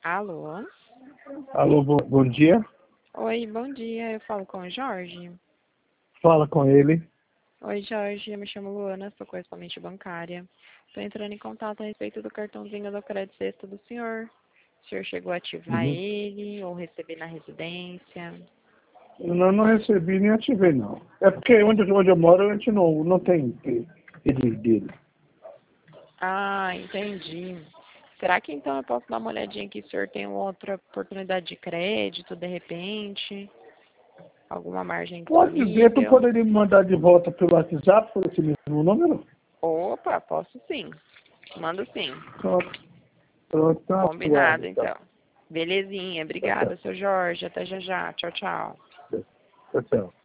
Alô? Alô, bom dia. Oi, bom dia. Eu falo com o Jorge. Fala com ele. Oi, Jorge. Eu me chamo Luana, sou correspondente bancária. Estou entrando em contato a respeito do cartãozinho do Crédito Sexta do senhor. O senhor chegou a ativar Uhum. ele ou receber na residência? Eu não recebi nem ativei, não. É porque onde eu moro a gente não tem rede dele. Ah, entendi. Será que então eu posso dar uma olhadinha aqui se o senhor tem outra oportunidade de crédito, de repente? Alguma margem Pode ver, tu disponível? poderia me mandar de volta pelo WhatsApp, por esse mesmo número? Opa, posso sim. Mando sim. Pronto, pronto, tá atuado, Combinado, tá. então. Belezinha. Tá Obrigada, certo. seu Jorge. Até já já. Tchau, tchau. Tchau, tchau.